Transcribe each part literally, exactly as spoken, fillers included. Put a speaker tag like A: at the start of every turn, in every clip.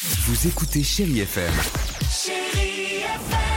A: Vous écoutez Chérie F M.
B: Chérie F M.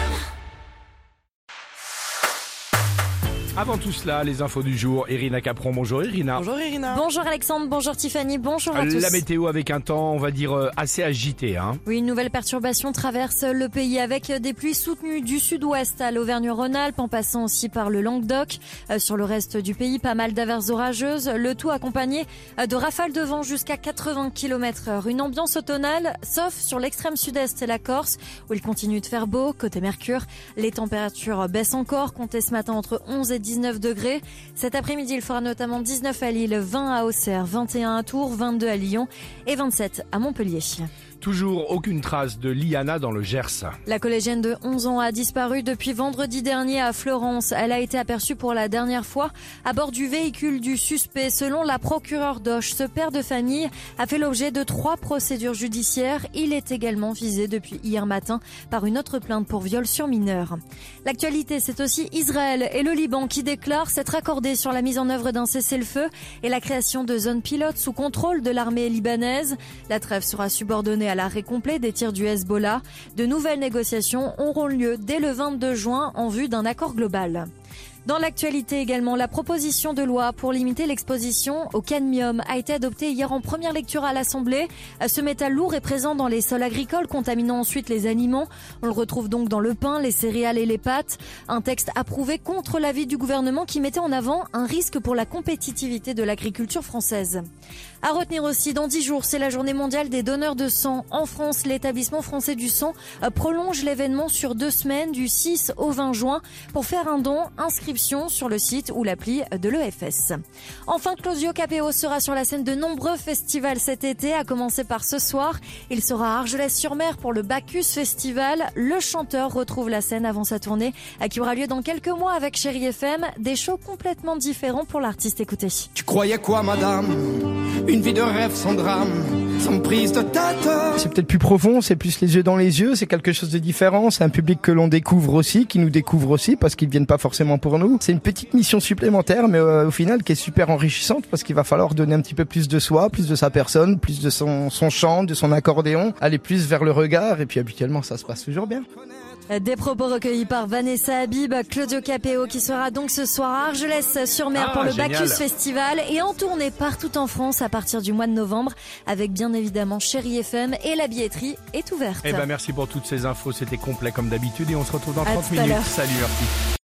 C: Avant tout cela, les infos du jour. Irina Capron, bonjour Irina.
D: Bonjour Irina.
E: Bonjour Alexandre, bonjour Tiffany, bonjour à tous.
C: La météo avec un temps, on va dire, euh, assez agité. Hein.
E: Oui, une nouvelle perturbation traverse le pays avec des pluies soutenues du sud-ouest à l'Auvergne-Rhône-Alpes, en passant aussi par le Languedoc. Euh, sur le reste du pays, pas mal d'averses orageuses, le tout accompagné de rafales de vent jusqu'à quatre-vingts kilomètres heure. Une ambiance automnale, sauf sur l'extrême sud-est et la Corse, où il continue de faire beau. Côté Mercure, les températures baissent encore, comptez ce matin entre onze et dix-neuf degrés. Cet après-midi, il fera notamment dix-neuf à Lille, vingt à Auxerre, vingt et un à Tours, vingt-deux à Lyon et vingt-sept à Montpellier.
C: Toujours aucune trace de Liana dans le Gers.
E: La collégienne de onze ans a disparu depuis vendredi dernier à Florence. Elle a été aperçue pour la dernière fois à bord du véhicule du suspect. Selon la procureure d'Auch, ce père de famille a fait l'objet de trois procédures judiciaires. Il est également visé depuis hier matin par une autre plainte pour viol sur mineur. L'actualité, c'est aussi Israël et le Liban qui déclarent s'être accordés sur la mise en œuvre d'un cessez-le-feu et la création de zones pilotes sous contrôle de l'armée libanaise. La trêve sera subordonnée à l'arrêt complet des tirs du Hezbollah. De nouvelles négociations auront lieu dès le vingt-deux juin en vue d'un accord global. Dans l'actualité également, la proposition de loi pour limiter l'exposition au cadmium a été adoptée hier en première lecture à l'Assemblée. Ce métal lourd est présent dans les sols agricoles, contaminant ensuite les aliments. On le retrouve donc dans le pain, les céréales et les pâtes. Un texte approuvé contre l'avis du gouvernement qui mettait en avant un risque pour la compétitivité de l'agriculture française. À retenir aussi, dans dix jours, c'est la journée mondiale des donneurs de sang. En France, l'établissement français du sang prolonge l'événement sur deux semaines, du six au vingt juin. Pour faire un don, inscription sur le site ou l'appli de l'E F S. Enfin, Claudio Capéo sera sur la scène de nombreux festivals cet été, à commencer par ce soir. Il sera à Argelès-sur-Mer pour le Bacchus Festival. Le chanteur retrouve la scène avant sa tournée qui aura lieu dans quelques mois avec Chérie F M. Des shows complètement différents pour l'artiste. Écoutez.
F: Tu croyais quoi, madame? Une vie de rêve sans drame, sans prise de tête.
D: C'est peut-être plus profond, c'est plus les yeux dans les yeux, c'est quelque chose de différent, c'est un public que l'on découvre aussi, qui nous découvre aussi parce qu'ils viennent pas forcément pour nous. C'est une petite mission supplémentaire mais euh, au final qui est super enrichissante parce qu'il va falloir donner un petit peu plus de soi, plus de sa personne, plus de son, son chant, de son accordéon, aller plus vers le regard et puis habituellement ça se passe toujours bien.
E: Des propos recueillis par Vanessa Habib, Claudio Capéo qui sera donc ce soir à Argelès-sur-Mer
C: Ah,
E: pour le
C: génial.
E: Bacchus Festival et en tournée partout en France à partir du mois de novembre avec bien évidemment Chérie F M et la billetterie est ouverte.
C: Eh ben merci pour toutes ces infos, c'était complet comme d'habitude et on se retrouve dans
E: À
C: trente
E: tout à
C: minutes.
E: l'heure.
C: Salut, merci.